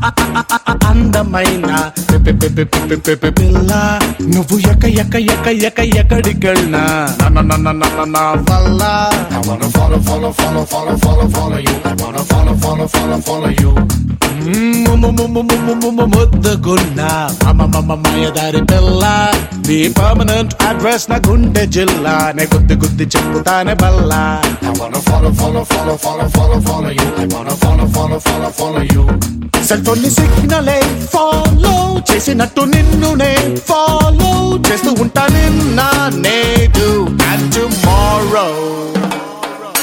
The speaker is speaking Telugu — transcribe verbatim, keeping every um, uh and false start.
అందమైన పిల్ల నువ్వు ఎక్క ఎక్క ఎక్క ఎక్క ఎక్కడికెళ్ళినా నా వల్ల I wanna follow follow follow follow follow follow you I wanna follow follow follow follow you ముద్దుగున్నా మాయదారి పిల్ల నీ పర్మనెంట్ అడ్రస్ నా గుండె జిల్లా నే గుద్ది గుద్ది చెప్పుతానే బల్లా I wanna follow follow follow follow follow follow you I wanna follow follow follow follow you cell phone సిగ్నలే ఫాలో చేసినట్టు నిన్ను నే ఫాలో చేస్తూ ఉంటా నిన్న నే